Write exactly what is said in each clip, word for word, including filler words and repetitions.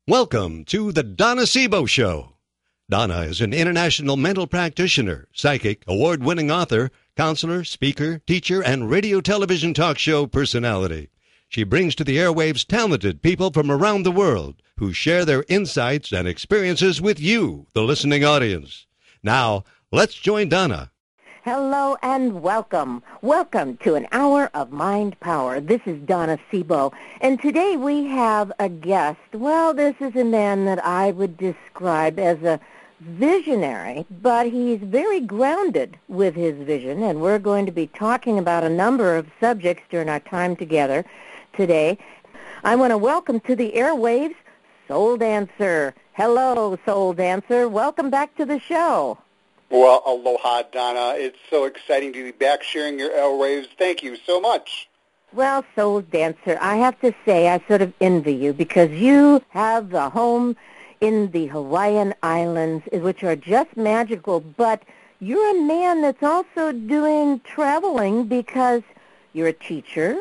Welcome to the Donna Sebo Show. Donna is an international mental practitioner, psychic, award-winning author, counselor, speaker, teacher, and radio television talk show personality. She brings to the airwaves talented people from around the world who share their insights and experiences with you, the listening audience. Now, let's join Donna. Hello and welcome. Welcome to an hour of Mind Power. This is Donna Sebo, and today we have a guest. Well, this is a man that I would describe as a visionary, but he's very grounded with his vision, and we're going to be talking about a number of subjects during our time together today. I want to welcome to the airwaves Soul Dancer. Hello, Soul Dancer. Welcome back to the show. Well, aloha, Donna. It's so exciting to be back sharing your airwaves. Thank you so much. Well, Soul Dancer, I have to say I sort of envy you because you have the home in the Hawaiian Islands, which are just magical, but you're a man that's also doing traveling because you're a teacher.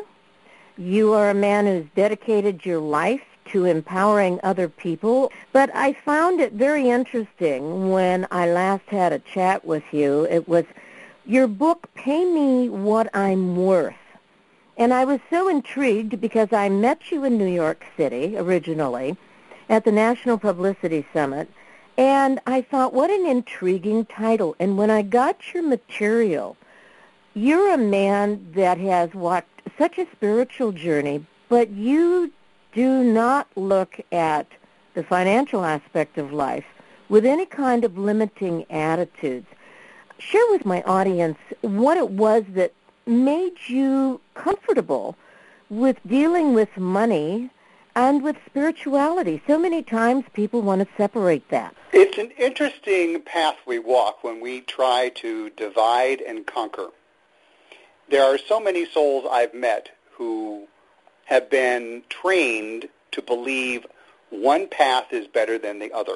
You are a man who's dedicated your life to empowering other people. But I found it very interesting when I last had a chat with you. It was your book, Pay Me What I'm Worth. And I was so intrigued because I met you in New York City originally at the National Publicity Summit. And I thought, what an intriguing title. And when I got your material, you're a man that has walked such a spiritual journey, but you do not look at the financial aspect of life with any kind of limiting attitudes. Share with my audience what it was that made you comfortable with dealing with money and with spirituality. So many times people want to separate that. It's an interesting path we walk when we try to divide and conquer. There are so many souls I've met who have been trained to believe one path is better than the other.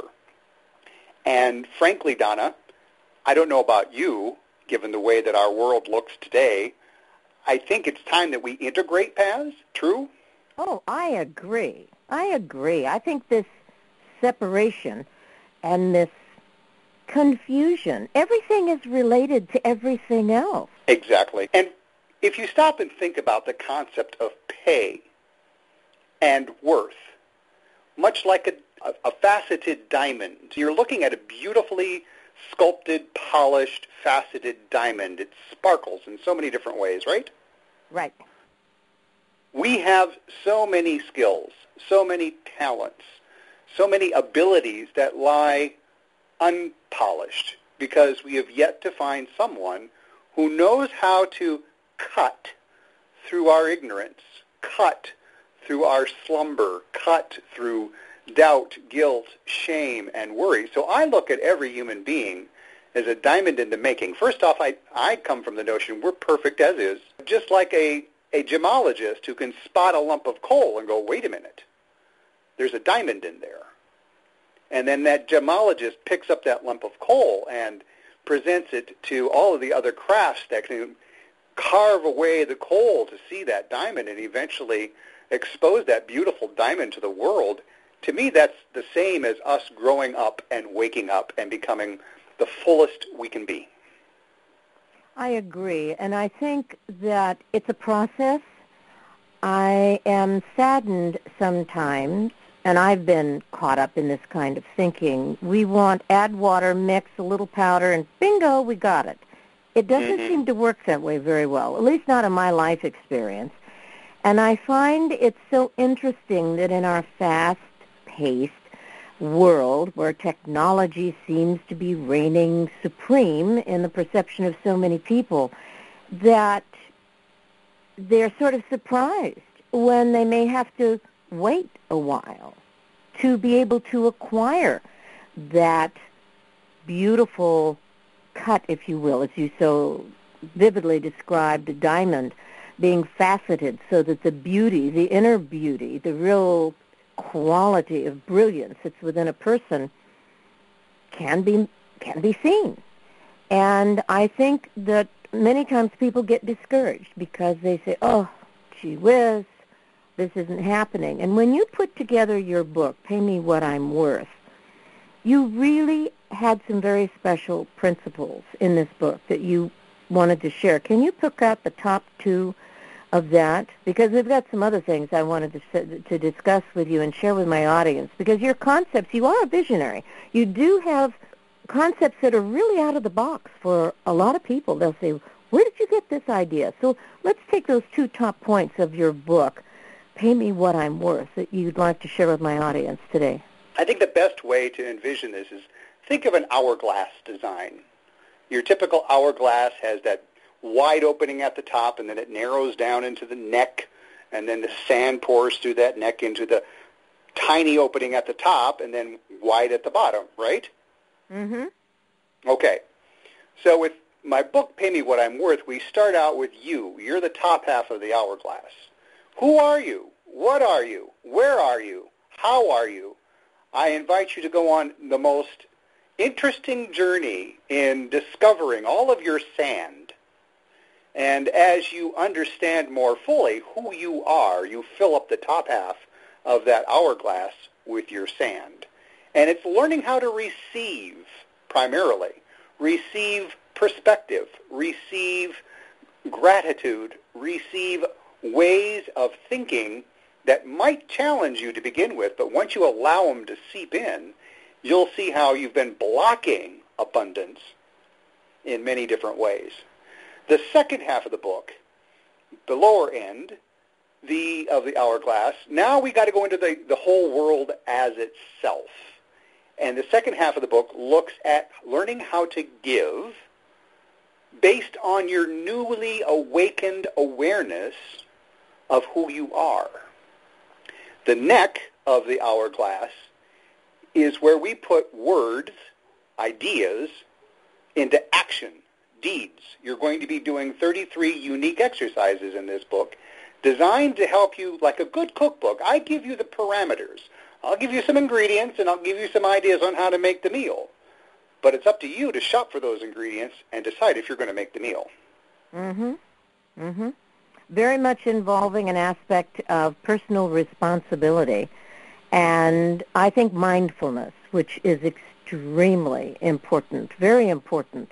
And frankly, Donna, I don't know about you, given the way that our world looks today, I think it's time that we integrate paths. True? Oh, I agree. I agree. I think this separation and this confusion, everything is related to everything else. Exactly. And if you stop and think about the concept of pay and worth, much like a, a, a faceted diamond, you're looking at a beautifully sculpted, polished, faceted diamond. It sparkles in so many different ways, right? Right. We have so many skills, so many talents, so many abilities that lie unpolished because we have yet to find someone who knows how to cut through our ignorance, cut through our slumber, cut through doubt, guilt, shame, and worry. So I look at every human being as a diamond in the making. First off, I, I come from the notion we're perfect as is, just like a, a gemologist who can spot a lump of coal and go, wait a minute, there's a diamond in there. And then that gemologist picks up that lump of coal and presents it to all of the other crafts that can carve away the coal to see that diamond and eventually expose that beautiful diamond to the world. To me, that's the same as us growing up and waking up and becoming the fullest we can be. I agree, and I think that it's a process. I am saddened sometimes, and I've been caught up in this kind of thinking. We want add water, mix a little powder, and bingo, we got it. It doesn't mm-hmm. seem to work that way very well, at least not in my life experience. And I find it so interesting that in our fast-paced world where technology seems to be reigning supreme in the perception of so many people, that they're sort of surprised when they may have to wait a while to be able to acquire that beautiful cut, if you will, as you so vividly described, a diamond being faceted so that the beauty, the inner beauty, the real quality of brilliance that's within a person can be can be seen. And I think that many times people get discouraged because they say, oh, gee whiz, this isn't happening. And when you put together your book, Pay Me What I'm Worth, you really had some very special principles in this book that you wanted to share. Can you pick out the top two of that? Because we've got some other things I wanted to to discuss with you and share with my audience. Because your concepts, you are a visionary. You do have concepts that are really out of the box for a lot of people. They'll say, where did you get this idea? So let's take those two top points of your book, Pay Me What I'm Worth, that you'd like to share with my audience today. I think the best way to envision this is think of an hourglass design. Your typical hourglass has that wide opening at the top, and then it narrows down into the neck, and then the sand pours through that neck into the tiny opening at the top, and then wide at the bottom, right? Mm-hmm. Okay. So with my book, Pay Me What I'm Worth, we start out with you. You're the top half of the hourglass. Who are you? What are you? Where are you? How are you? I invite you to go on the most interesting journey in discovering all of your sand. And as you understand more fully who you are, you fill up the top half of that hourglass with your sand. And it's learning how to receive, primarily. Receive perspective, receive gratitude, receive ways of thinking that might challenge you to begin with, but once you allow them to seep in, you'll see how you've been blocking abundance in many different ways. The second half of the book, the lower end the of the hourglass, now we got to go into the, the whole world as itself. And the second half of the book looks at learning how to give based on your newly awakened awareness of who you are. The neck of the hourglass is where we put words, ideas, into action, deeds. You're going to be doing thirty-three unique exercises in this book designed to help you, like a good cookbook. I give you the parameters. I'll give you some ingredients, and I'll give you some ideas on how to make the meal. But it's up to you to shop for those ingredients and decide if you're going to make the meal. Mm-hmm. Mm-hmm. Very much involving an aspect of personal responsibility and I think mindfulness, which is extremely important, very important.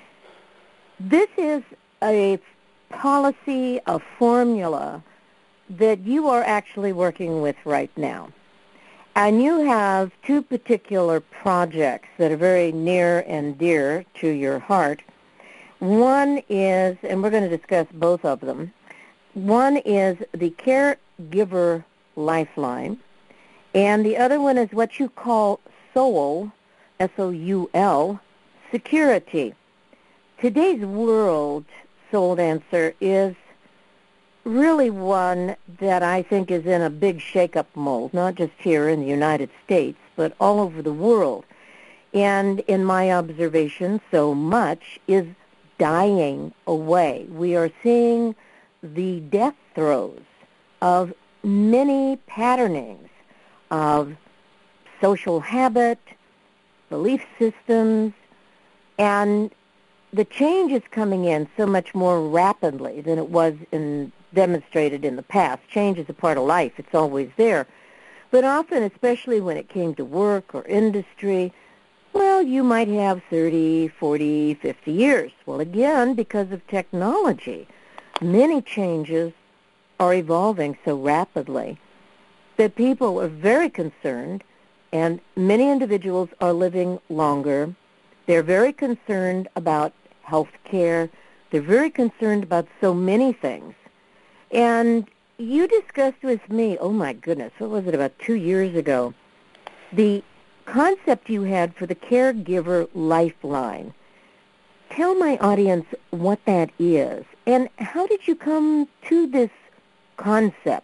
This is a policy, a formula that you are actually working with right now. And you have two particular projects that are very near and dear to your heart. One is, and we're going to discuss both of them, one is the Caregiver Lifeline, and the other one is what you call Soul, S O U L, security. Today's world, Soul Dancer, is really one that I think is in a big shake-up mode, not just here in the United States, but all over the world. And in my observation, so much is dying away. We are seeing the death throes of many patternings of social habit, belief systems, and the change is coming in so much more rapidly than it was in, demonstrated in the past. Change is a part of life. It's always there. But often, especially when it came to work or industry, well, you might have thirty, forty, fifty years. Well, again, because of technology, many changes are evolving so rapidly that people are very concerned, and many individuals are living longer. They're very concerned about health care. They're very concerned about so many things. And you discussed with me, oh my goodness, what was it, about two years ago, the concept you had for the Caregiver Lifeline. Tell my audience what that is, and how did you come to this concept?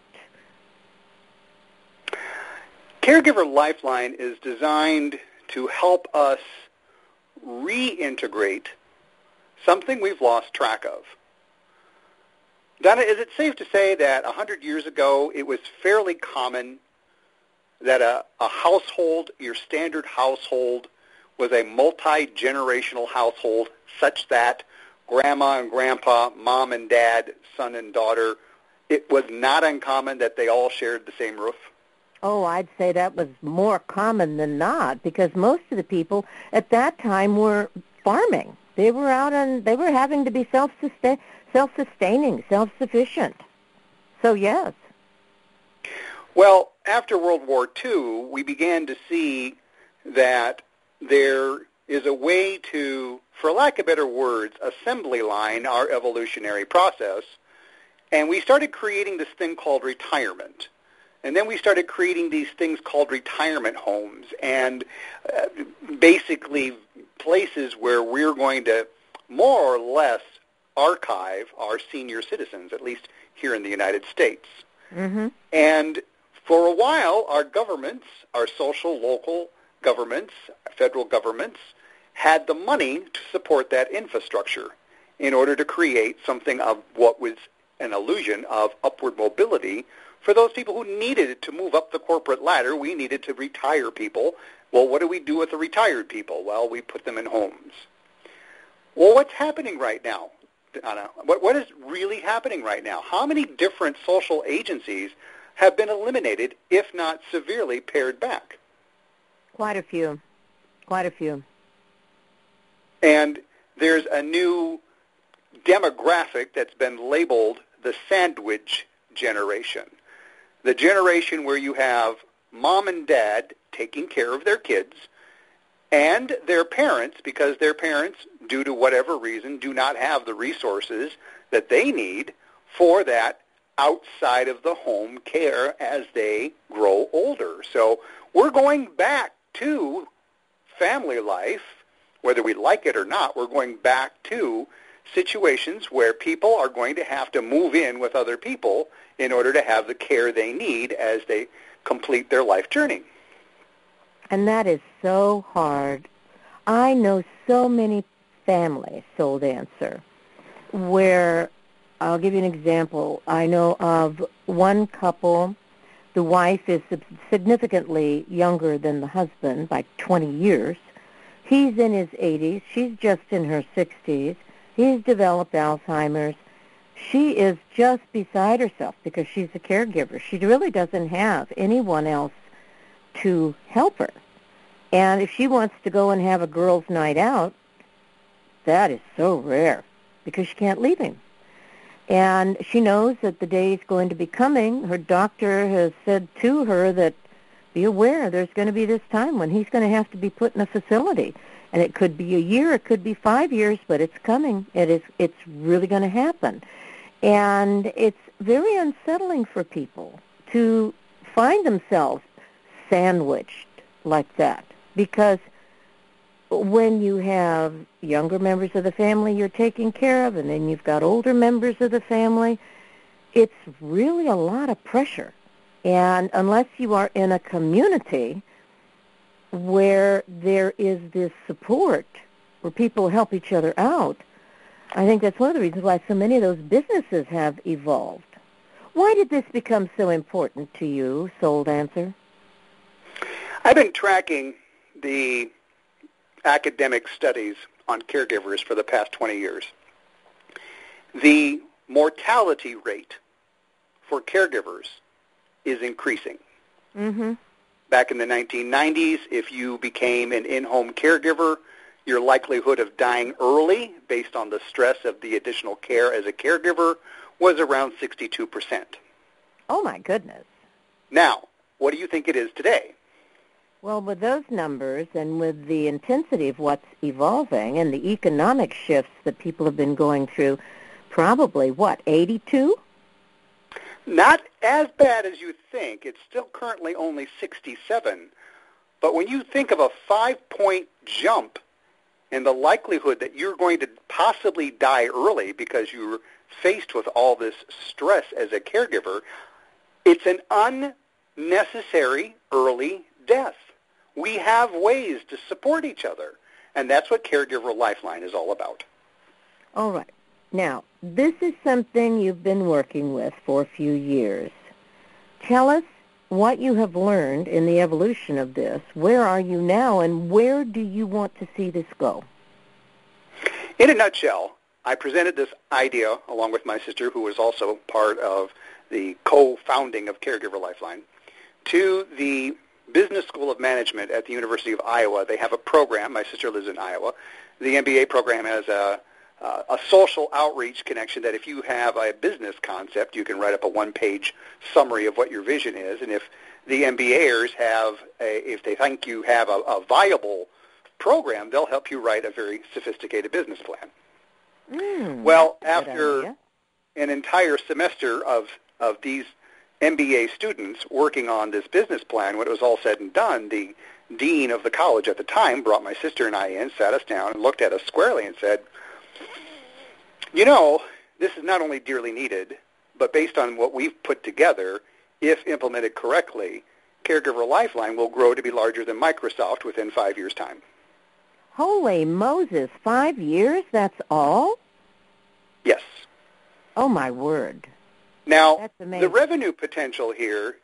Caregiver Lifeline is designed to help us reintegrate something we've lost track of. Donna, is it safe to say that one hundred years ago it was fairly common that a, a household, your standard household, was a multi-generational household such that grandma and grandpa, mom and dad, son and daughter, it was not uncommon that they all shared the same roof? Oh, I'd say that was more common than not, because most of the people at that time were farming. They were out and they were having to be self-sustain, self-sustaining, self-sufficient. So, yes. Well, after World War Two, we began to see that there is a way to, for lack of better words, assembly line our evolutionary process, and we started creating this thing called retirement. And then we started creating these things called retirement homes and uh, basically places where we're going to more or less archive our senior citizens, at least here in the United States. Mm-hmm. And for a while, our governments, our social, local governments, federal governments, had the money to support that infrastructure in order to create something of what was an illusion of upward mobility for those people who needed to move up the corporate ladder. We needed to retire people. Well, what do we do with the retired people? Well, we put them in homes. Well, what's happening right now, Anna? What, what is really happening right now? How many different social agencies have been eliminated, if not severely pared back? Quite a few. Quite a few. And there's a new demographic that's been labeled the sandwich generation. The generation where you have mom and dad taking care of their kids and their parents, because their parents, due to whatever reason, do not have the resources that they need for that outside of the home care as they grow older. So we're going back to family life, whether we like it or not. We're going back to situations where people are going to have to move in with other people in order to have the care they need as they complete their life journey. And that is so hard. I know so many families, Soul Dancer, where, I'll give you an example. I know of one couple, the wife is significantly younger than the husband by twenty years. He's in his eighties. She's just in her sixties. He's developed Alzheimer's. She is just beside herself because she's a caregiver. She really doesn't have anyone else to help her. And if she wants to go and have a girls' night out, that is so rare because she can't leave him. And she knows that the day is going to be coming. Her doctor has said to her that, be aware, there's going to be this time when he's going to have to be put in a facility. And it could be a year, it could be five years, but it's coming. It is, it's really going to happen. And it's very unsettling for people to find themselves sandwiched like that, because when you have younger members of the family you're taking care of and then you've got older members of the family, it's really a lot of pressure. And unless you are in a community where there is this support, where people help each other out, I think that's one of the reasons why so many of those businesses have evolved. Why did this become so important to you, Soul Dancer? I've been tracking the academic studies on caregivers for the past twenty years. The mortality rate for caregivers is increasing. Mm-hmm. Back in the nineteen nineties, if you became an in-home caregiver, your likelihood of dying early based on the stress of the additional care as a caregiver was around sixty-two percent. Oh, my goodness. Now, what do you think it is today? Well, with those numbers and with the intensity of what's evolving and the economic shifts that people have been going through, probably, what, eighty-two? Not as bad as you think. It's still currently only sixty-seven. But when you think of a five-point jump in the likelihood that you're going to possibly die early because you're faced with all this stress as a caregiver, it's an unnecessary early death. We have ways to support each other, and that's what Caregiver Lifeline is all about. All right. Now, this is something you've been working with for a few years. Tell us what you have learned in the evolution of this. Where are you now, and where do you want to see this go? In a nutshell, I presented this idea along with my sister, who was also part of the co-founding of Caregiver Lifeline, to the Business School of Management at the University of Iowa. They have a program. My sister lives in Iowa. The M B A program has a, uh, a social outreach connection that if you have a business concept, you can write up a one-page summary of what your vision is. And if the M B A'ers have, a, if they think you have a, a viable program, they'll help you write a very sophisticated business plan. Mm, well, that's a good after idea. an entire semester of, of these M B A students working on this business plan, when it was all said and done, the dean of the college at the time brought my sister and I in, sat us down, and looked at us squarely and said, you know, this is not only dearly needed, but based on what we've put together, if implemented correctly, Caregiver Lifeline will grow to be larger than Microsoft within five years' time. Holy Moses, five years, that's all? Yes. Oh, my word. Now, That's amazing. the revenue potential here,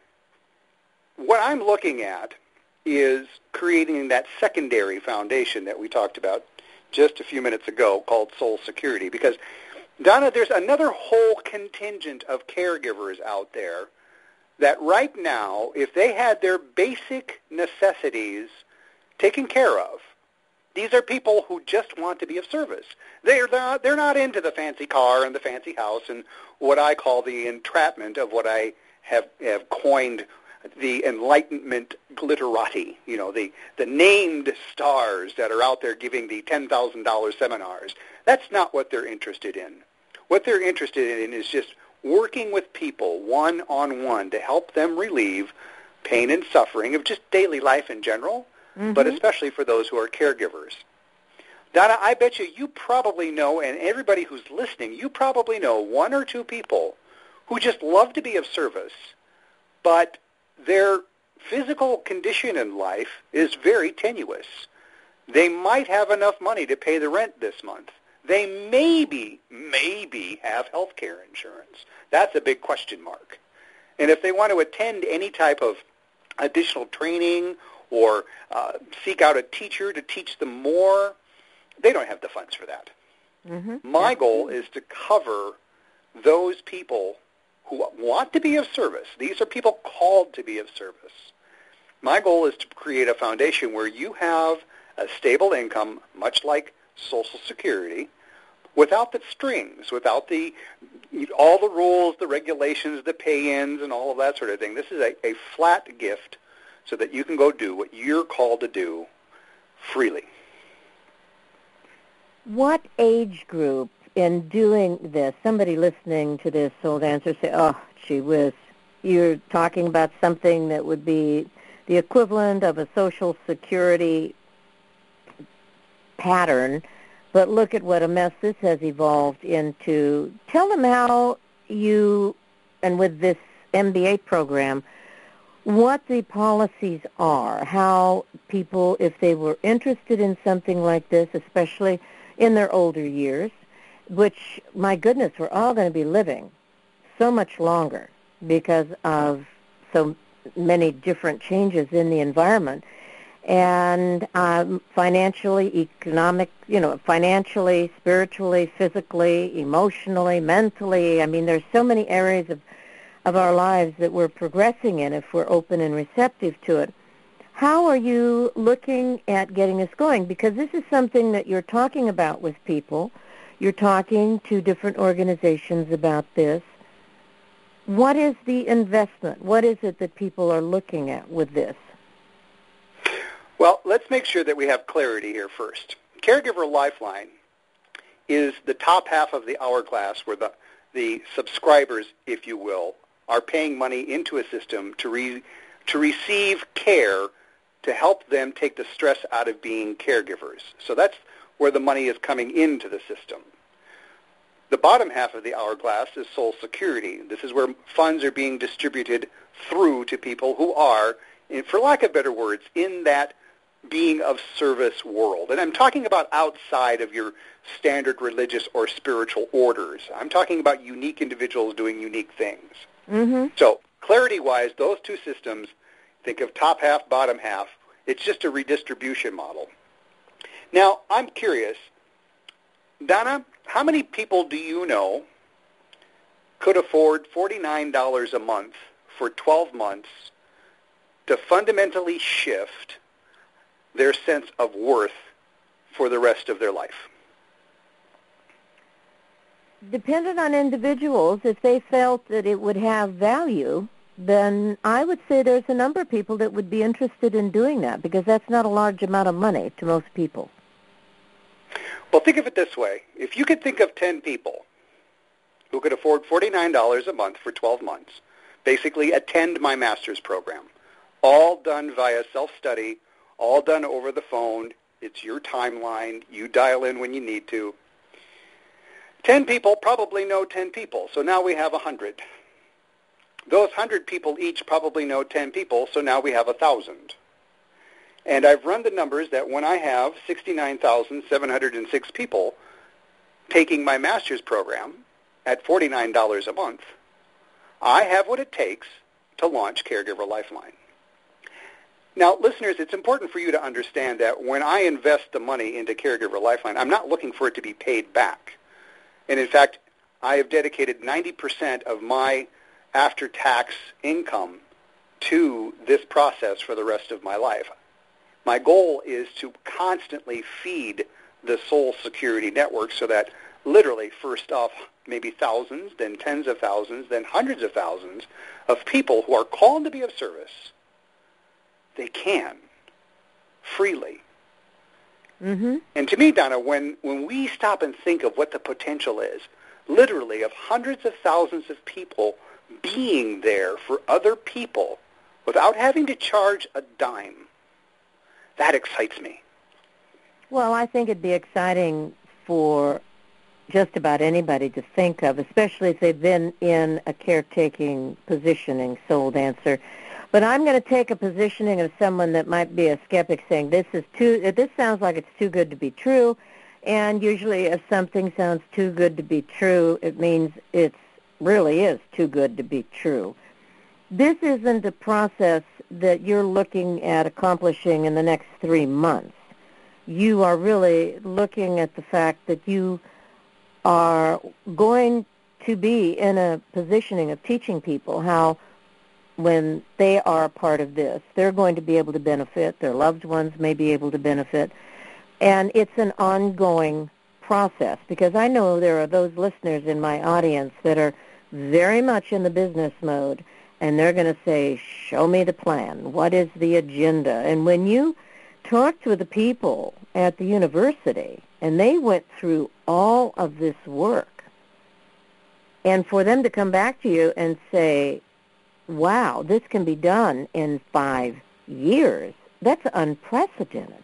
what I'm looking at is creating that secondary foundation that we talked about just a few minutes ago called Soul Security. Because, Donna, there's another whole contingent of caregivers out there that right now, if they had their basic necessities taken care of, these are people who just want to be of service. They're not, they're not into the fancy car and the fancy house and what I call the entrapment of what I have, have coined the Enlightenment glitterati, you know, the, the named stars that are out there giving the ten thousand dollars seminars. That's not what they're interested in. What they're interested in is just working with people one-on-one to help them relieve pain and suffering of just daily life in general, mm-hmm. but especially for those who are caregivers. Donna, I bet you you probably know, and everybody who's listening, you probably know one or two people who just love to be of service, but their physical condition in life is very tenuous. They might have enough money to pay the rent this month. They maybe, maybe have health care insurance. That's a big question mark. And if they want to attend any type of additional training or uh, seek out a teacher to teach them more, they don't have the funds for that. Mm-hmm. My goal is to cover those people who want to be of service. These are people called to be of service. My goal is to create a foundation where you have a stable income, much like Social Security, without the strings, without the all the rules, the regulations, the pay-ins, and all of that sort of thing. This is a, a flat gift so that you can go do what you're called to do freely. What age group in doing this, somebody listening to this Soul Dancer say, oh, gee whiz, you're talking about something that would be the equivalent of a Social Security pattern, but look at what a mess this has evolved into. Tell them how you, and with this M B A program, what the policies are, how people, if they were interested in something like this, especially in their older years, which, my goodness, we're all going to be living so much longer because of so many different changes in the environment, and um, financially, economic, you know, financially, spiritually, physically, emotionally, mentally. I mean, there's so many areas of, of our lives that we're progressing in if we're open and receptive to it. How are you looking at getting this going? Because this is something that you're talking about with people. You're talking to different organizations about this. What is the investment? What is it that people are looking at with this? Well, let's make sure that we have clarity here first. Caregiver Lifeline is the top half of the hourglass where the, the subscribers, if you will, are paying money into a system to re, to receive care to help them take the stress out of being caregivers. So that's where the money is coming into the system. The bottom half of the hourglass is Soul Security. This is where funds are being distributed through to people who are, for lack of better words, in that being of service world. And I'm talking about outside of your standard religious or spiritual orders. I'm talking about unique individuals doing unique things. Mm-hmm. So clarity-wise, those two systems, think of top half, bottom half. It's just a redistribution model. Now, I'm curious, Donna, how many people do you know could afford forty-nine dollars a month for twelve months to fundamentally shift their sense of worth for the rest of their life? Dependent on individuals, if they felt that it would have value, then I would say there's a number of people that would be interested in doing that, because that's not a large amount of money to most people. Well, think of it this way. If you could think of ten people who could afford forty-nine dollars a month for twelve months, basically attend my master's program, all done via self-study, all done over the phone. It's your timeline. You dial in when you need to. ten people probably know ten people, so now we have one hundred. Those one hundred people each probably know ten people, so now we have one thousand. And I've run the numbers that when I have sixty-nine thousand seven hundred six people taking my master's program at forty-nine dollars a month, I have what it takes to launch Caregiver Lifeline. Now, listeners, it's important for you to understand that when I invest the money into Caregiver Lifeline, I'm not looking for it to be paid back. And in fact, I have dedicated ninety percent of my after-tax income to this process for the rest of my life. My goal is to constantly feed the Soul Security Network so that literally, first off, maybe thousands, then tens of thousands, then hundreds of thousands of people who are called to be of service, they can freely. Mm-hmm. And to me, Donna, when, when we stop and think of what the potential is, literally of hundreds of thousands of people being there for other people without having to charge a dime, that excites me. Well, I think it'd be exciting for just about anybody to think of, especially if they've been in a caretaking positioning, soul dancer. But I'm going to take a positioning of someone that might be a skeptic, saying this is too. This sounds like it's too good to be true. And usually, if something sounds too good to be true, it means it really is too good to be true. This isn't a process that you're looking at accomplishing in the next three months. You are really looking at the fact that you are going to be in a positioning of teaching people how, when they are a part of this, they're going to be able to benefit, their loved ones may be able to benefit, and it's an ongoing process, because I know there are those listeners in my audience that are very much in the business mode, and they're going to say, show me the plan, what is the agenda? And when you talked with the people at the university, and they went through all of this work, and for them to come back to you and say, wow, this can be done in five years, that's unprecedented.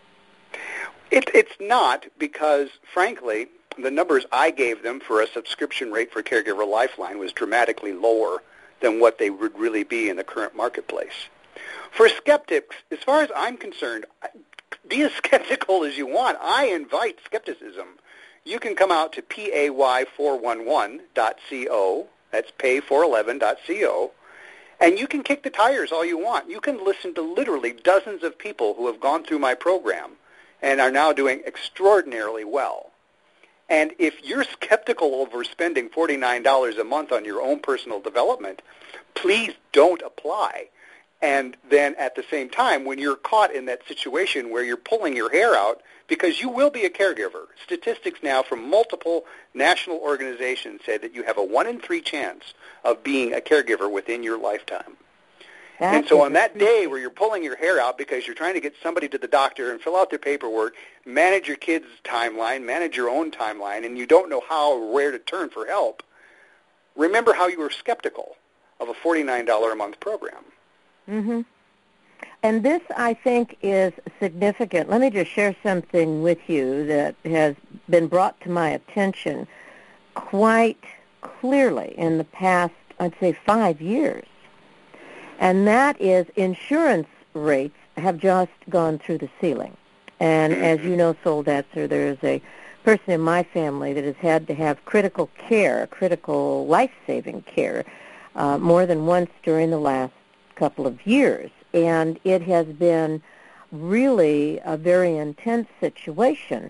It, it's not, because, frankly, the numbers I gave them for a subscription rate for Caregiver Lifeline was dramatically lower than what they would really be in the current marketplace. For skeptics, as far as I'm concerned, be as skeptical as you want. I invite skepticism. You can come out to pay four eleven dot co, that's pay four eleven dot co, and you can kick the tires all you want. You can listen to literally dozens of people who have gone through my program and are now doing extraordinarily well. And if you're skeptical over spending forty-nine dollars a month on your own personal development, please don't apply. And then at the same time, when you're caught in that situation where you're pulling your hair out, because you will be a caregiver, statistics now from multiple national organizations say that you have a one in three chance of being a caregiver within your lifetime. That and so on that day where you're pulling your hair out because you're trying to get somebody to the doctor and fill out their paperwork, manage your kid's timeline, manage your own timeline, and you don't know how or where to turn for help, remember how you were skeptical of a forty-nine dollars a month program. Mm-hmm. And this, I think, is significant. Let me just share something with you that has been brought to my attention quite clearly in the past, I'd say, five years. And that is insurance rates have just gone through the ceiling. And as you know, Soul Dancer, there's a person in my family that has had to have critical care, critical life-saving care, uh, more than once during the last couple of years. And it has been really a very intense situation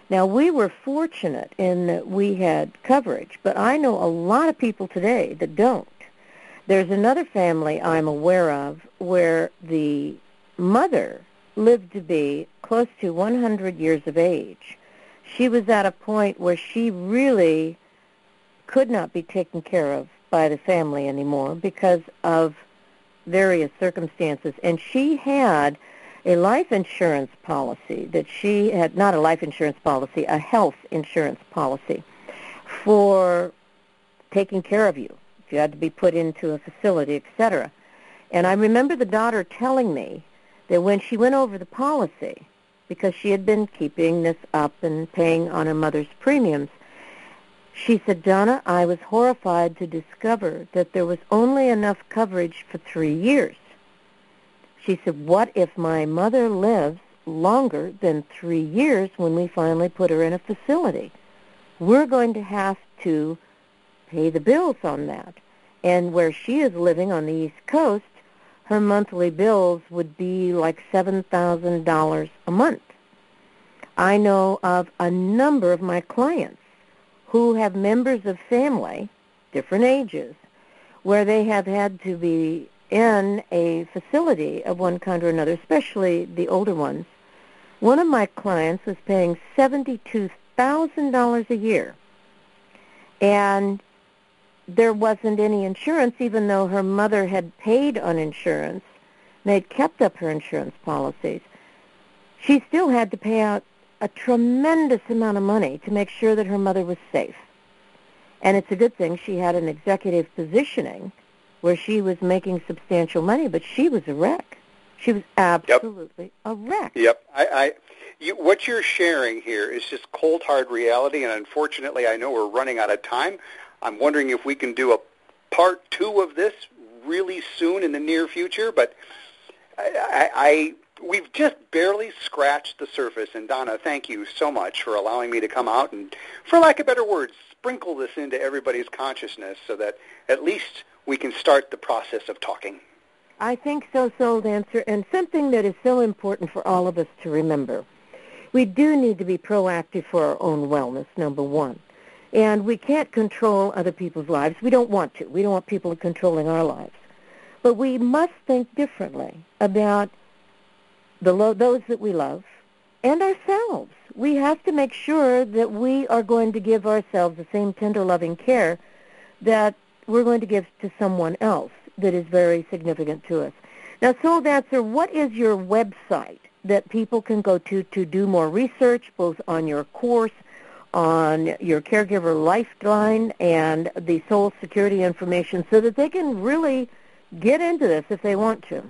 Now, we were fortunate in that we had coverage, but I know a lot of people today that don't. There's another family I'm aware of where the mother lived to be close to one hundred years of age. She was at a point where she really could not be taken care of by the family anymore because of various circumstances, and she had a life insurance policy that she had, not a life insurance policy, a health insurance policy for taking care of you. If you had to be put into a facility, et cetera. And I remember the daughter telling me that when she went over the policy, because she had been keeping this up and paying on her mother's premiums, she said, Donna, I was horrified to discover that there was only enough coverage for three years. She said, what if my mother lives longer than three years when we finally put her in a facility? We're going to have to pay the bills on that. And where she is living on the East Coast, her monthly bills would be like seven thousand dollars a month. I know of a number of my clients who have members of family, different ages, where they have had to be in a facility of one kind or another, especially the older ones. One of my clients was paying seventy-two thousand dollars a year, and there wasn't any insurance, even though her mother had paid on insurance. They'd kept up her insurance policies. She still had to pay out a tremendous amount of money to make sure that her mother was safe. And it's a good thing she had an executive positioning where she was making substantial money, but she was a wreck. She was absolutely yep. a wreck. Yep. I, I, you, what you're sharing here is just cold, hard reality, and unfortunately I know we're running out of time. I'm wondering if we can do a part two of this really soon in the near future, but I, I, I we've just barely scratched the surface. And Donna, thank you so much for allowing me to come out and, for lack of better words, sprinkle this into everybody's consciousness so that at least we can start the process of talking. I think so, Soul Dancer, and something that is so important for all of us to remember. We do need to be proactive for our own wellness, number one. And we can't control other people's lives. We don't want to. We don't want people controlling our lives. But we must think differently about the lo- those that we love and ourselves. We have to make sure that we are going to give ourselves the same tender, loving care that we're going to give to someone else that is very significant to us. Now, Soul Dancer, what is your website that people can go to to do more research, both on your course, on your caregiver lifeline, and the Soul Security information, so that they can really get into this if they want to?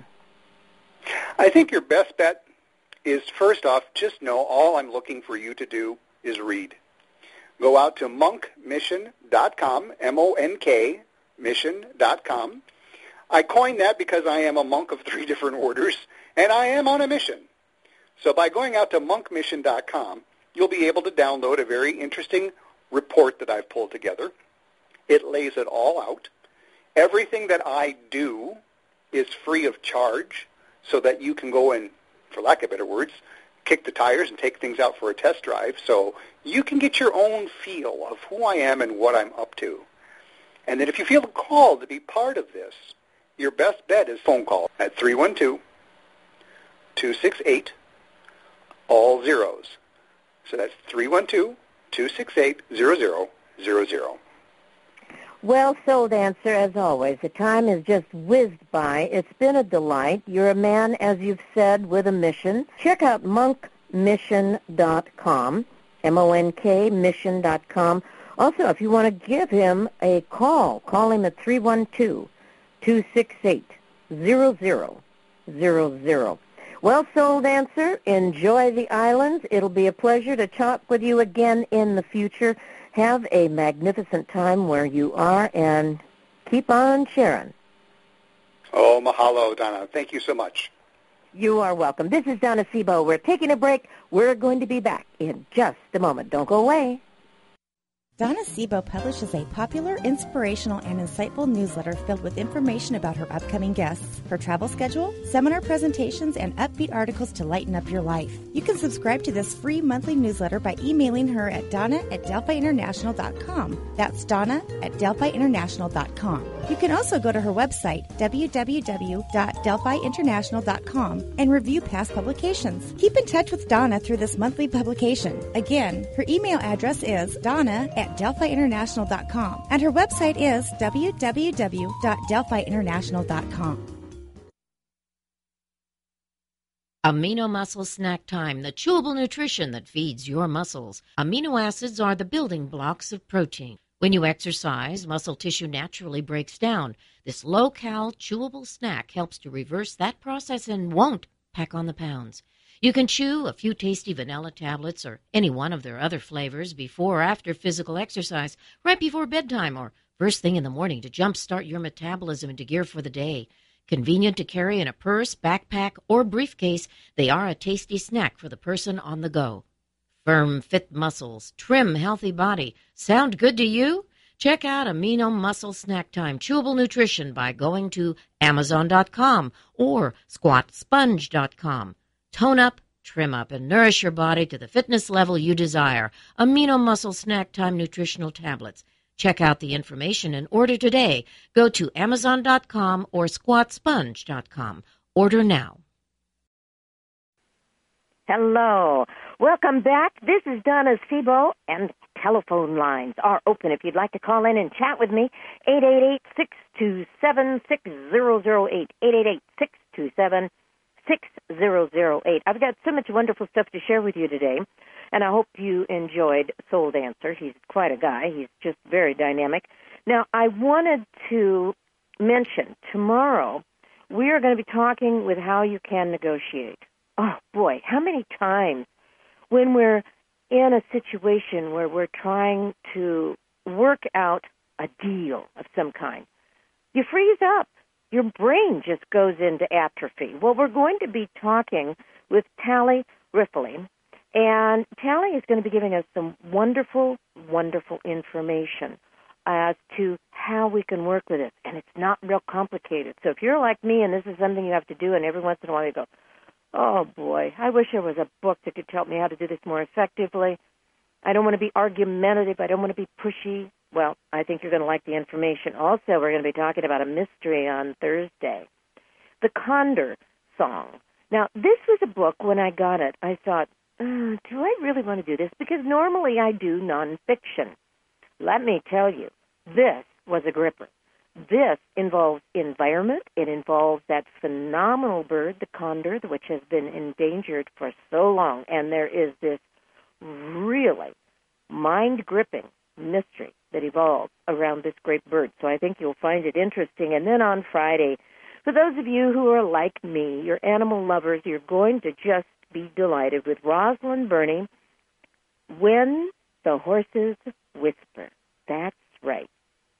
I think your best bet is, first off, just know all I'm looking for you to do is read. Go out to monk mission dot com, M O N K, mission dot com. I coined that because I am a monk of three different orders, and I am on a mission. So by going out to monk mission dot com, you'll be able to download a very interesting report that I've pulled together. It lays it all out. Everything that I do is free of charge, so that you can go and, for lack of better words, kick the tires and take things out for a test drive, so you can get your own feel of who I am and what I'm up to. And then if you feel called to be part of this, your best bet is phone call at three one two, two six eight, all zeros. So that's three one two, two six eight, zero zero zero zero. Well, Soul Dancer, as always, the time has just whizzed by. It's been a delight. You're a man, as you've said, with a mission. Check out monk mission dot com, M O N K, mission dot com. Also, if you want to give him a call, call him at three one two, two six eight, zero zero zero zero. Well, Soul Dancer, enjoy the islands. It'll be a pleasure to talk with you again in the future. Have a magnificent time where you are, and keep on sharing. Oh, mahalo, Donna. Thank you so much. You are welcome. This is Donna Sebo. We're taking a break. We're going to be back in just a moment. Don't go away. Donna Sebo publishes a popular, inspirational, and insightful newsletter filled with information about her upcoming guests, her travel schedule, seminar presentations, and upbeat articles to lighten up your life. You can subscribe to this free monthly newsletter by emailing her at donna at delphi international dot com. That's Donna at delphi international dot com. You can also go to her website, w w w dot delphi international dot com, and review past publications. Keep in touch with Donna through this monthly publication. Again, her email address is donna at delphi international dot com, and her website is w w w dot delphi international dot com. Amino Muscle Snack Time, the chewable nutrition that feeds your muscles. Amino acids are the building blocks of protein. When you exercise, muscle tissue naturally breaks down. This low-cal, chewable snack helps to reverse that process and won't pack on the pounds. You can chew a few tasty vanilla tablets or any one of their other flavors before or after physical exercise, right before bedtime or first thing in the morning to jumpstart your metabolism into gear for the day. Convenient to carry in a purse, backpack, or briefcase, they are a tasty snack for the person on the go. Firm, fit muscles, trim, healthy body. Sound good to you? Check out Amino Muscle Snack Time Chewable Nutrition by going to amazon dot com or squat sponge dot com. Tone up, trim up, and nourish your body to the fitness level you desire. Amino Muscle Snack Time Nutritional Tablets. Check out the information and order today. Go to amazon dot com or squat sponge dot com. Order now. Hello. Welcome back. This is Donna Sebo, and telephone lines are open if you'd like to call in and chat with me. eight eight eight, six two seven, six zero zero eight. eight eight eight, six two seven, six zero zero eight. I've got so much wonderful stuff to share with you today, and I hope you enjoyed Soul Dancer. He's quite a guy. He's just very dynamic. Now, I wanted to mention tomorrow we are going to be talking with how you can negotiate. Oh, boy, how many times when we're in a situation where we're trying to work out a deal of some kind, you freeze up. Your brain just goes into atrophy. Well, we're going to be talking with Tally Riffley, and Tally is going to be giving us some wonderful, wonderful information as to how we can work with it, and it's not real complicated. So if you're like me and this is something you have to do, and every once in a while you go, oh, boy, I wish there was a book that could help me how to do this more effectively. I don't want to be argumentative. I don't want to be pushy. Well, I think you're going to like the information. Also, we're going to be talking about a mystery on Thursday, The Condor Song. Now, this was a book, when I got it, I thought, uh, do I really want to do this? Because normally I do nonfiction. Let me tell you, this was a gripper. This involves environment. It involves that phenomenal bird, the condor, which has been endangered for so long. And there is this really mind-gripping mystery that evolves around this great bird. So I think you'll find it interesting. And then on Friday, for those of you who are like me, you're animal lovers, you're going to just be delighted with Rosalind Burney, When the Horses Whisper. That's right.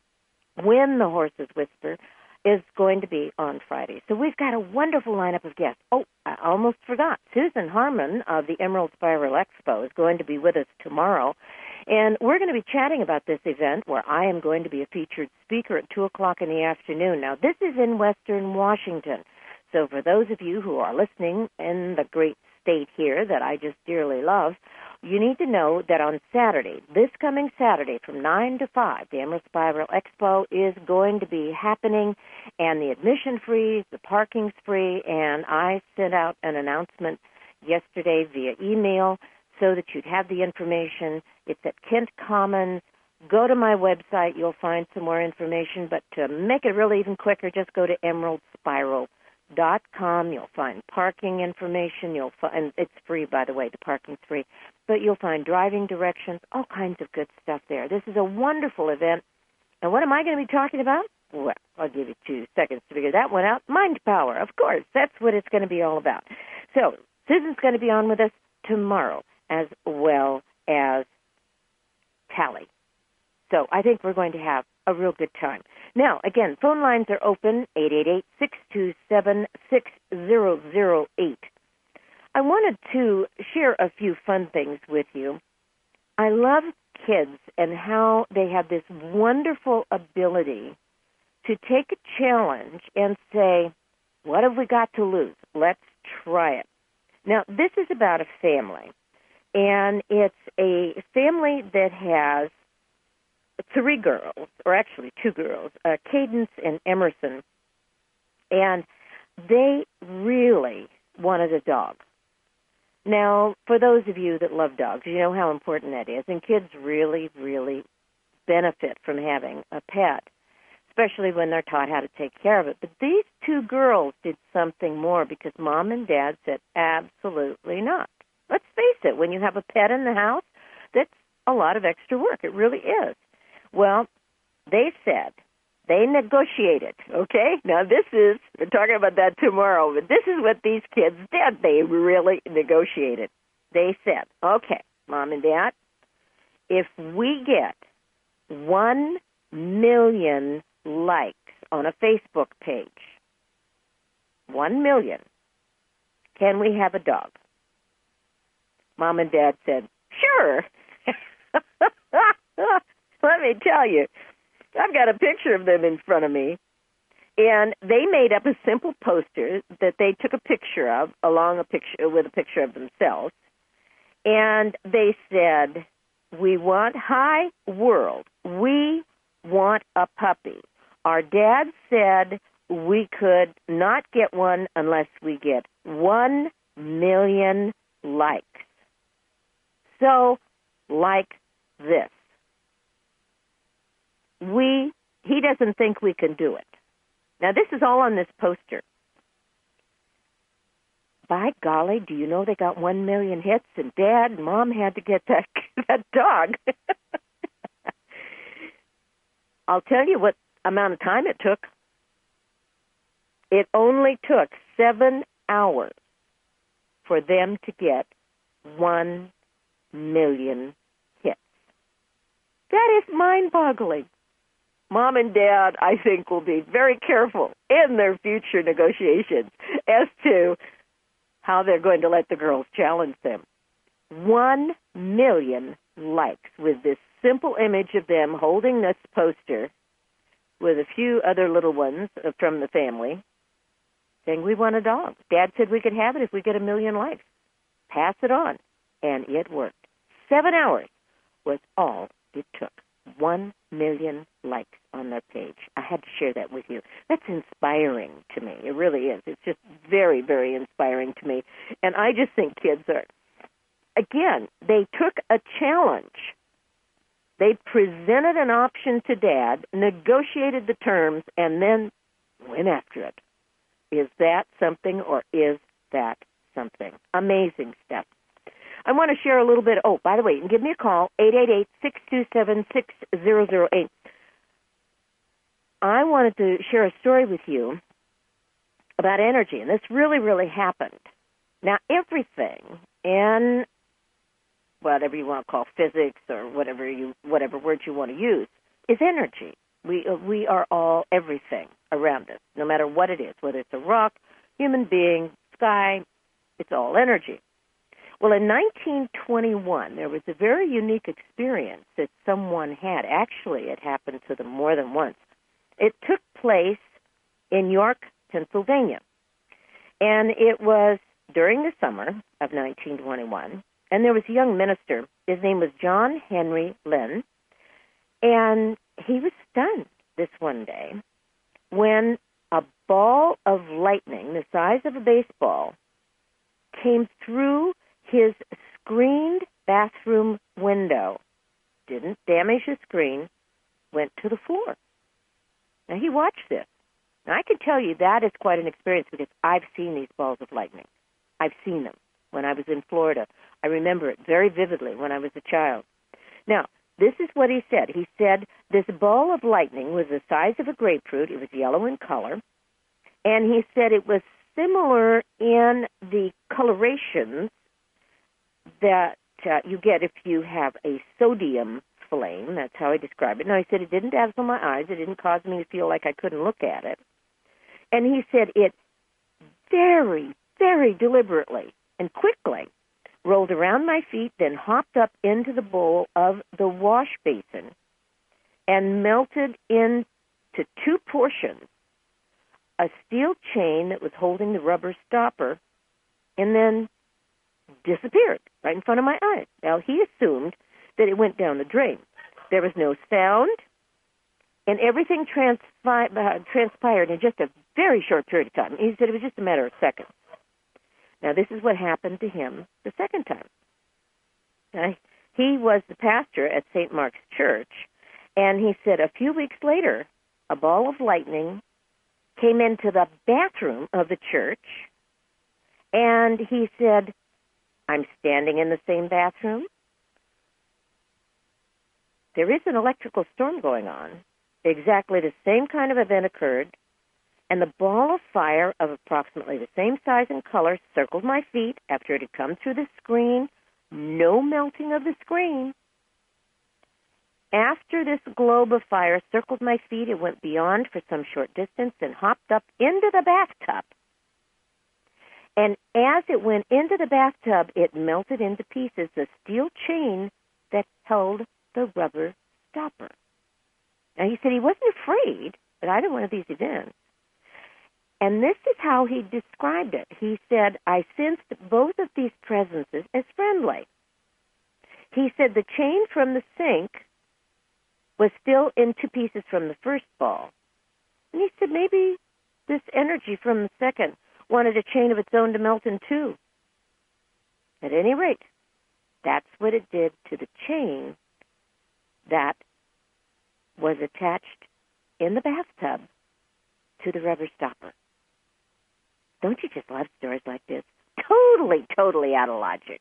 When the Horses Whisper is going to be on Friday. So we've got a wonderful lineup of guests. Oh, I almost forgot. Susan Harmon of the Emerald Spiral Expo is going to be with us tomorrow. And we're going to be chatting about this event where I am going to be a featured speaker at two o'clock in the afternoon. Now, this is in Western Washington. So for those of you who are listening in the great state here that I just dearly love, you need to know that on Saturday, this coming Saturday from nine to five, the Emerald Spiral Expo is going to be happening, and the admission free, the parking's free, and I sent out an announcement yesterday via email so that you'd have the information. It's at Kent Commons. Go to my website. You'll find some more information, but to make it really even quicker, just go to emerald spiral dot com. You'll find parking information. You'll find, and it's free, by the way. The parking's free. But you'll find driving directions, all kinds of good stuff there. This is a wonderful event. And what am I going to be talking about? Well, I'll give you two seconds to figure that one out. Mind power, of course. That's what it's going to be all about. So Susan's going to be on with us tomorrow, as well as Tally. So I think we're going to have a real good time. Now, again, phone lines are open, eight eight eight, six two seven, six zero zero eight. I wanted to share a few fun things with you. I love kids and how they have this wonderful ability to take a challenge and say, what have we got to lose? Let's try it. Now, this is about a family, and it's a family that has three girls, or actually two girls, uh, Cadence and Emerson, and they really wanted a dog. Now, for those of you that love dogs, you know how important that is, and kids really, really benefit from having a pet, especially when they're taught how to take care of it. But these two girls did something more because Mom and Dad said, absolutely not. Let's face it, when you have a pet in the house, that's a lot of extra work. It really is. Well, they said, they negotiated, okay? Now, this is, we're talking about that tomorrow, but this is what these kids did. They really negotiated. They said, okay, Mom and Dad, if we get one million likes on a Facebook page, one million, can we have a dog? Mom and Dad said, sure. Let me tell you, I've got a picture of them in front of me, and they made up a simple poster that they took a picture of, along a picture with a picture of themselves, and they said, we want, hi, world, we want a puppy. Our dad said we could not get one unless we get one million likes. So, like this. We, he doesn't think we can do it. Now, this is all on this poster. By golly, do you know they got one million hits, and Dad and Mom had to get that, that dog. I'll tell you what amount of time it took. It only took seven hours for them to get one million hits. That is mind-boggling. Mom and Dad, I think, will be very careful in their future negotiations as to how they're going to let the girls challenge them. One million likes with this simple image of them holding this poster with a few other little ones from the family saying, we want a dog. Dad said we could have it if we get a million likes. Pass it on. And it worked. Seven hours was all it took. One million likes on their page. I had to share that with you. That's inspiring to me. It really is. It's just very, very inspiring to me. And I just think kids are, again, they took a challenge. They presented an option to Dad, negotiated the terms, and then went after it. Is that something, or is that something? Amazing stuff. I want to share a little bit. Oh, by the way, you can give me a call, eight eight eight, six two seven, six zero zero eight. I wanted to share a story with you about energy, and this really, really happened. Now, everything in whatever you want to call physics or whatever you whatever word you want to use is energy. We we are all everything around us, no matter what it is, whether it's a rock, human being, sky, it's all energy. Well, in nineteen twenty-one, there was a very unique experience that someone had. Actually, it happened to them more than once. It took place in York, Pennsylvania. And it was during the summer of nineteen twenty-one. And there was a young minister. His name was John Henry Lynn. And he was stunned this one day when a ball of lightning the size of a baseball came through his screened bathroom window, didn't damage the screen, went to the floor. Now, he watched this. Now, I can tell you that is quite an experience because I've seen these balls of lightning. I've seen them when I was in Florida. I remember it very vividly when I was a child. Now, this is what he said. He said this ball of lightning was the size of a grapefruit. It was yellow in color. And he said it was similar in the colorations that uh, you get if you have a sodium flame. That's how I describe it. Now, he said it didn't dazzle my eyes. It didn't cause me to feel like I couldn't look at it. And he said it very, very deliberately and quickly rolled around my feet, then hopped up into the bowl of the wash basin and melted into two portions a steel chain that was holding the rubber stopper, and then disappeared right in front of my eyes. Now, he assumed that it went down the drain. There was no sound, and everything transpi- uh, transpired in just a very short period of time. He said it was just a matter of seconds. Now, this is what happened to him the second time. Now, he was the pastor at Saint Mark's Church, and he said a few weeks later, a ball of lightning came into the bathroom of the church, and he said, I'm standing in the same bathroom. There is an electrical storm going on. Exactly the same kind of event occurred, and the ball of fire of approximately the same size and color circled my feet after it had come through the screen. No melting of the screen. After this globe of fire circled my feet, it went beyond for some short distance and hopped up into the bathtub. And as it went into the bathtub, it melted into pieces the steel chain that held the rubber stopper. Now, he said he wasn't afraid at either one of these events. And this is how he described it. He said, I sensed both of these presences as friendly. He said the chain from the sink was still in two pieces from the first ball. And he said maybe this energy from the second wanted a chain of its own to melt in two. At any rate, that's what it did to the chain that was attached in the bathtub to the rubber stopper. Don't you just love stories like this? Totally, totally out of logic.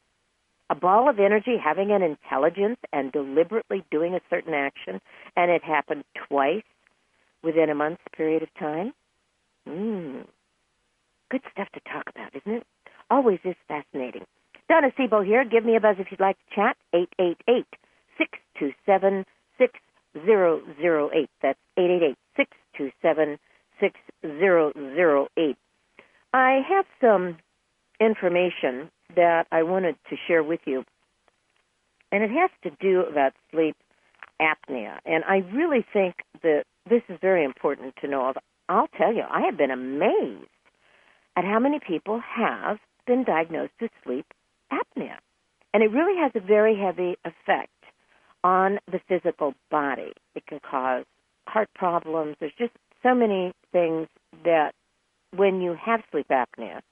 A ball of energy having an intelligence and deliberately doing a certain action, and it happened twice within a month's period of time? Mmm. Good stuff to talk about, isn't it? Always is fascinating. Donna Sebo here. Give me a buzz if you'd like to chat. eight eight eight, six two seven, six zero zero eight. That's eight eight eight, six two seven, six zero zero eight. I have some information that I wanted to share with you, and it has to do about sleep apnea. And I really think that this is very important to know of. I'll tell you, I have been amazed at how many people have been diagnosed with sleep apnea. And it really has a very heavy effect on the physical body. It can cause heart problems. There's just so many things that when you have sleep apnea,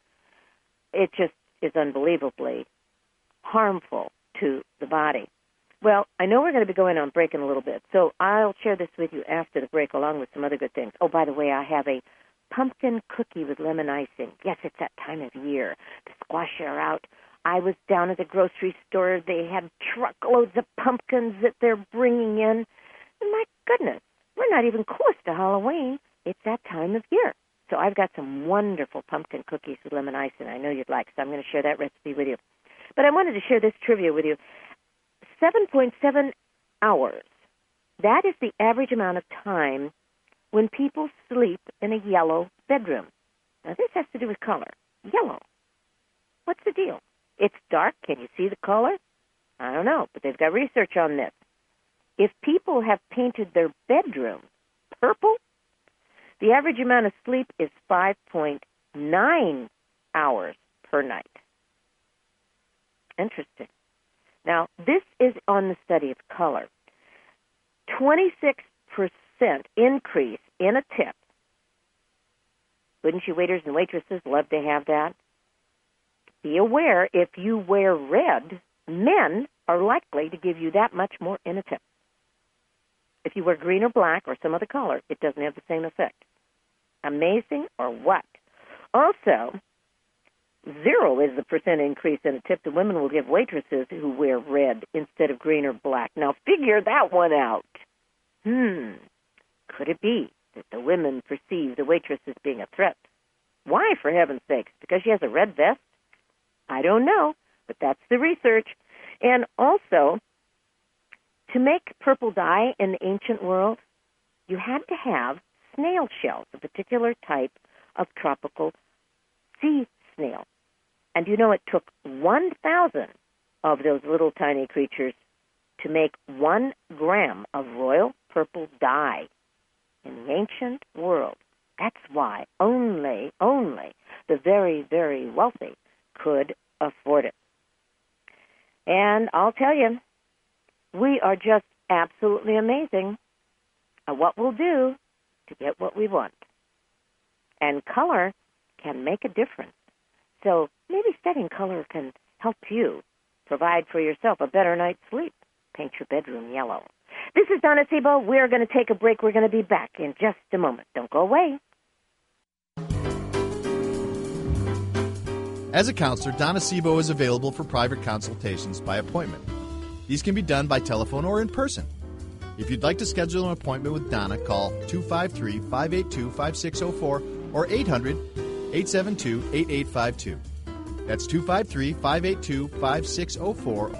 it just is unbelievably harmful to the body. Well, I know we're going to be going on break in a little bit, so I'll share this with you after the break along with some other good things. Oh, by the way, I have a pumpkin cookie with lemon icing. Yes, it's that time of year. The squash are out. I was down at the grocery store. They had truckloads of pumpkins that they're bringing in. And my goodness, we're not even close to Halloween. It's that time of year. So I've got some wonderful pumpkin cookies with lemon icing I know you'd like, so I'm going to share that recipe with you. But I wanted to share this trivia with you. seven point seven hours. That is the average amount of time when people sleep in a yellow bedroom. Now, this has to do with color. Yellow. What's the deal? It's dark. Can you see the color? I don't know, but they've got research on this. If people have painted their bedroom purple, the average amount of sleep is five point nine hours per night. Interesting. Now, this is on the study of color. twenty-six percent increase in a tip. Wouldn't you waiters and waitresses love to have that? Be aware, if you wear red, men are likely to give you that much more in a tip. If you wear green or black or some other color, it doesn't have the same effect. Amazing or what? Also, zero is the percent increase in a tip that women will give waitresses who wear red instead of green or black. Now, figure that one out. Hmm. Could it be that the women perceive the waitress as being a threat? Why, for heaven's sakes? Because she has a red vest? I don't know, but that's the research. And also, to make purple dye in the ancient world, you had to have snail shells, a particular type of tropical sea snail. And you know it took one thousand of those little tiny creatures to make one gram of royal purple dye in the ancient world. That's why only, only the very, very wealthy could afford it. And I'll tell you, we are just absolutely amazing at what we'll do to get what we want. And color can make a difference. So maybe studying color can help you provide for yourself a better night's sleep. Paint your bedroom yellow. This is Donna Sebo. We're going to take a break. We're going to be back in just a moment. Don't go away. As a counselor, Donna Sebo is available for private consultations by appointment. These can be done by telephone or in person. If you'd like to schedule an appointment with Donna, call two five three, five eight two, five six zero four or eight hundred, eight seven two, eight eight five two. That's two five three, five eight two, five six zero four.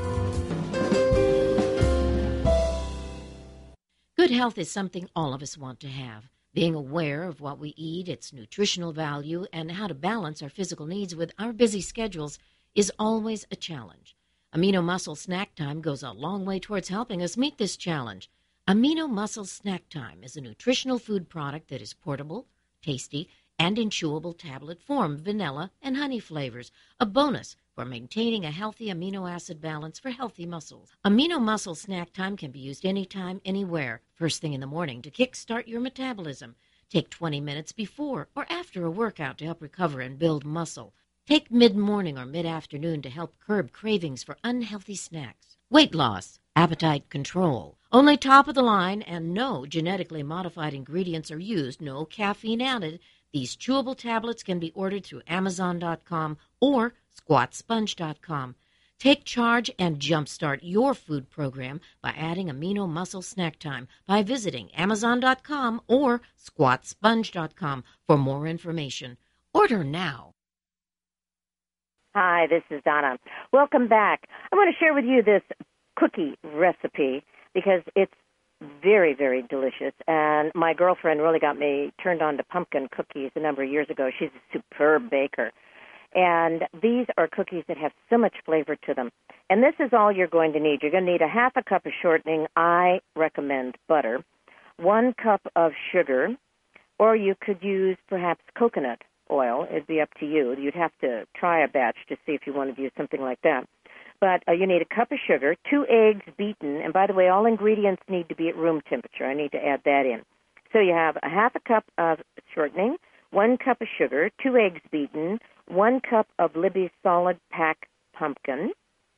Good health is something all of us want to have. Being aware of what we eat, its nutritional value, and how to balance our physical needs with our busy schedules is always a challenge. Amino Muscle Snack Time goes a long way towards helping us meet this challenge. Amino Muscle Snack Time is a nutritional food product that is portable, tasty, and in chewable tablet form, vanilla and honey flavors, a bonus for maintaining a healthy amino acid balance for healthy muscles. Amino Muscle Snack Time can be used anytime, anywhere, first thing in the morning to kickstart your metabolism. Take twenty minutes before or after a workout to help recover and build muscle. Take mid-morning or mid-afternoon to help curb cravings for unhealthy snacks. Weight loss, appetite control. Only top-of-the-line and no genetically modified ingredients are used, no caffeine added. These chewable tablets can be ordered through Amazon dot com or Squat Sponge dot com. Take charge and jumpstart your food program by adding Amino Muscle Snack Time by visiting Amazon dot com or Squat Sponge dot com for more information. Order now. Hi, this is Donna. Welcome back. I want to share with you this cookie recipe because it's very, very delicious. And my girlfriend really got me turned on to pumpkin cookies a number of years ago. She's a superb baker. And these are cookies that have so much flavor to them. And this is all you're going to need. You're going to need a half a cup of shortening. I recommend butter. One cup of sugar. Or you could use perhaps coconut oil. It'd be up to you. You'd have to try a batch to see if you wanted to use something like that. But uh, you need a cup of sugar, two eggs beaten, and by the way, all ingredients need to be at room temperature. I need to add that in. So you have a half a cup of shortening, one cup of sugar, two eggs beaten, one cup of Libby's solid pack pumpkin,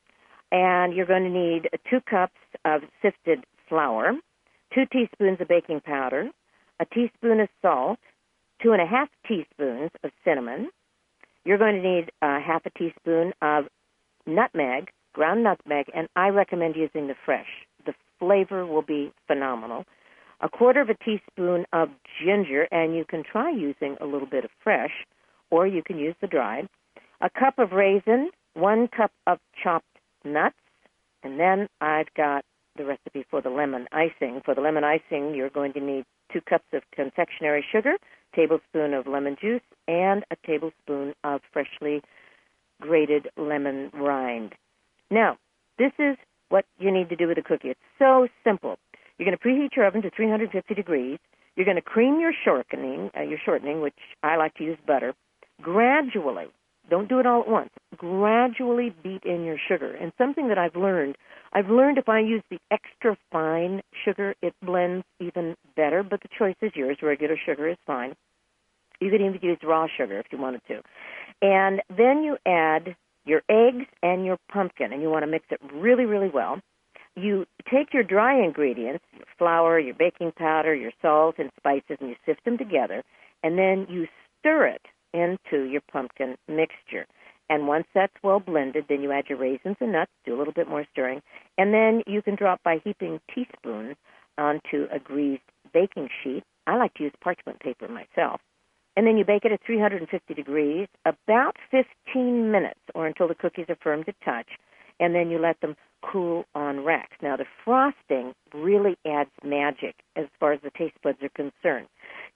and you're going to need two cups of sifted flour, two teaspoons of baking powder, a teaspoon of salt, two and a half teaspoons of cinnamon. You're going to need a half a teaspoon of nutmeg, ground nutmeg, and I recommend using the fresh. The flavor will be phenomenal. A quarter of a teaspoon of ginger, and you can try using a little bit of fresh, or you can use the dried. A cup of raisin, one cup of chopped nuts, and then I've got the recipe for the lemon icing. For the lemon icing, you're going to need two cups of confectionery sugar, tablespoon of lemon juice, and a tablespoon of freshly grated lemon rind. Now, this is what you need to do with a cookie. It's so simple. You're going to preheat your oven to three hundred fifty degrees. You're going to cream your shortening, uh, your shortening, which I like to use butter, gradually. Don't do it all at once. Gradually beat in your sugar. And something that I've learned, I've learned if I use the extra fine sugar, it blends even better, but the choice is yours. Regular sugar is fine. You could even use raw sugar if you wanted to. And then you add your eggs and your pumpkin, and you want to mix it really, really well. You take your dry ingredients, your flour, your baking powder, your salt and spices, and you sift them together, and then you stir it into your pumpkin mixture. And once that's well blended, then you add your raisins and nuts, do a little bit more stirring, and then you can drop by heaping teaspoons onto a greased baking sheet. I like to use parchment paper myself. And then you bake it at three hundred fifty degrees about fifteen minutes or until the cookies are firm to touch, and then you let them cool on racks. Now, the frosting really adds magic as far as the taste buds are concerned.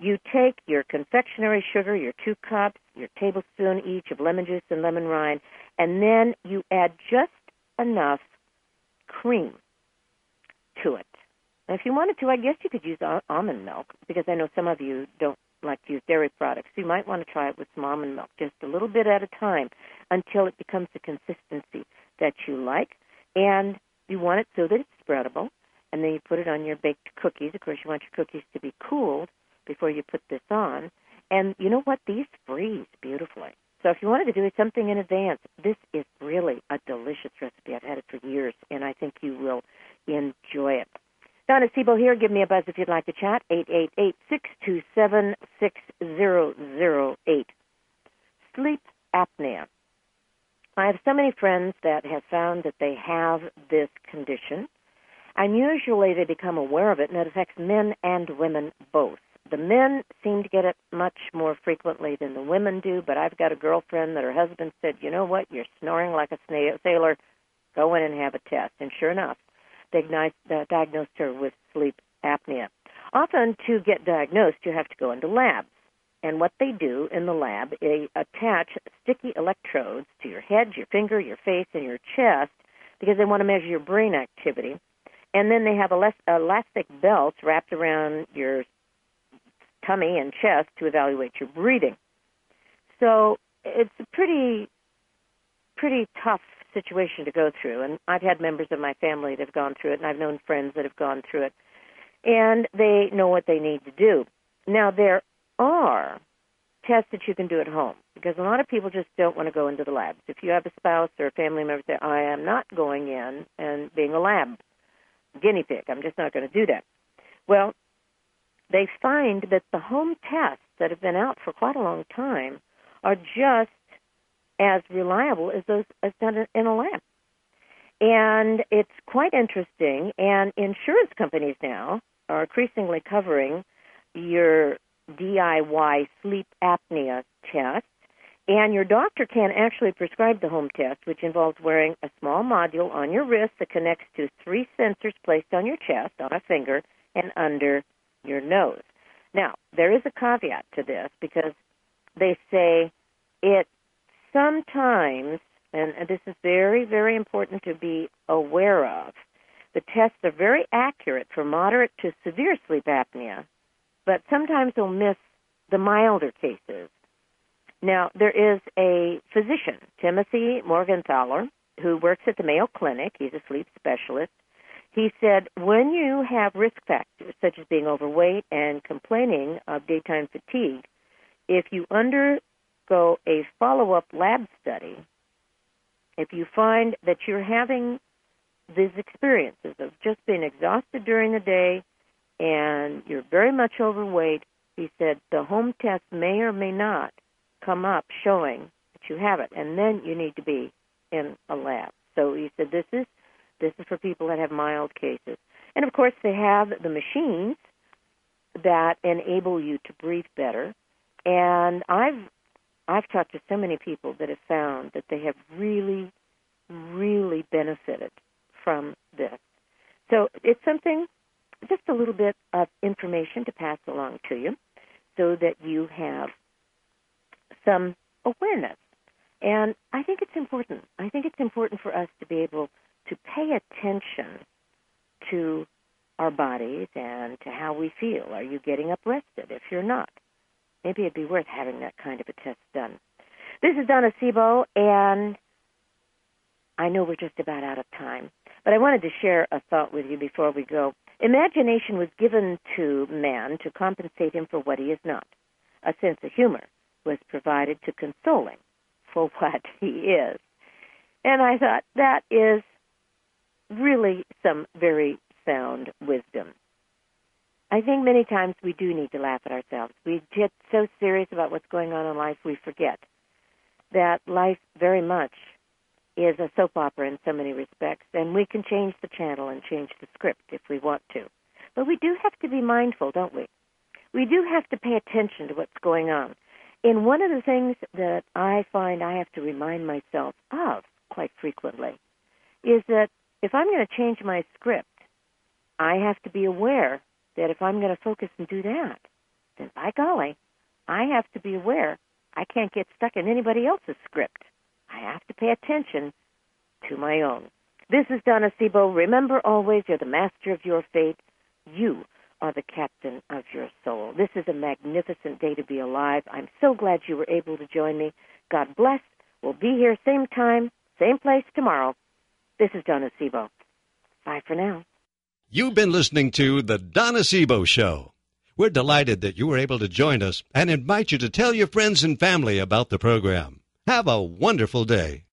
You take your confectionery sugar, your two cups, your tablespoon each of lemon juice and lemon rind, and then you add just enough cream to it. Now, if you wanted to, I guess you could use almond milk, because I know some of you don't like to use dairy products. So you might want to try it with some almond milk, just a little bit at a time, until it becomes the consistency that you like. And you want it so that it's spreadable, and then you put it on your baked cookies. Of course, you want your cookies to be cooled before you put this on. And you know what? These freeze beautifully. So if you wanted to do something in advance, this is really a delicious recipe. I've had it for years, and I think you will enjoy it. Donna Sebo here. Give me a buzz if you'd like to chat, eight eight eight, six two seven, six zero zero eight. Sleep apnea. I have so many friends that have found that they have this condition, and usually they become aware of it, and it affects men and women both. The men seem to get it much more frequently than the women do, but I've got a girlfriend that her husband said, you know what, you're snoring like a sailor, go in and have a test. And sure enough, they diagnosed her with sleep apnea. Often to get diagnosed, you have to go into labs. And what they do in the lab, they attach sticky electrodes to your head, your finger, your face, and your chest, because they want to measure your brain activity. And then they have elastic belts wrapped around your tummy and chest to evaluate your breathing. So it's a pretty, pretty tough situation to go through. And I've had members of my family that have gone through it, and I've known friends that have gone through it. And they know what they need to do. Now, there are tests that you can do at home, because a lot of people just don't want to go into the labs. If you have a spouse or a family member say, I am not going in and being a lab guinea pig, I'm just not going to do that. Well, they find that the home tests that have been out for quite a long time are just as reliable as those as done in a lab. And it's quite interesting, and insurance companies now are increasingly covering your D I Y sleep apnea test, and your doctor can actually prescribe the home test, which involves wearing a small module on your wrist that connects to three sensors placed on your chest, on a finger, and under your nose. Now, there is a caveat to this, because they say it sometimes, and this is very, very important to be aware of, the tests are very accurate for moderate to severe sleep apnea, but sometimes they'll miss the milder cases. Now, there is a physician, Timothy Morgenthaler, who works at the Mayo Clinic. He's a sleep specialist. He said, when you have risk factors, such as being overweight and complaining of daytime fatigue, if you undergo a follow-up lab study, if you find that you're having these experiences of just being exhausted during the day and you're very much overweight, he said the home test may or may not come up showing that you have it, and then you need to be in a lab. So he said this is this is for people that have mild cases. And, of course, they have the machines that enable you to breathe better. And I've I've talked to so many people that have found that they have really, really benefited from this. So it's something, just a little bit of information to pass along to you so that you have some awareness. And I think it's important. I think it's important for us to be able to pay attention to our bodies and to how we feel. Are you getting up rested? If you're not, maybe it'd be worth having that kind of a test done. This is Donna Sebo, and I know we're just about out of time, but I wanted to share a thought with you before we go. Imagination was given to man to compensate him for what he is not. A sense of humor was provided to console him for what he is. And I thought that is really some very sound wisdom. I think many times we do need to laugh at ourselves. We get so serious about what's going on in life, we forget that life very much is a soap opera in so many respects, and we can change the channel and change the script if we want to. But we do have to be mindful, don't we? We do have to pay attention to what's going on. And one of the things that I find I have to remind myself of quite frequently is that if I'm going to change my script, I have to be aware that if I'm going to focus and do that, then by golly, I have to be aware I can't get stuck in anybody else's script. I have to pay attention to my own. This is Donna Sebo. Remember always, you're the master of your fate. You are the captain of your soul. This is a magnificent day to be alive. I'm so glad you were able to join me. God bless. We'll be here same time, same place tomorrow. This is Donna Sebo. Bye for now. You've been listening to The Donna Sebo Show. We're delighted that you were able to join us and invite you to tell your friends and family about the program. Have a wonderful day.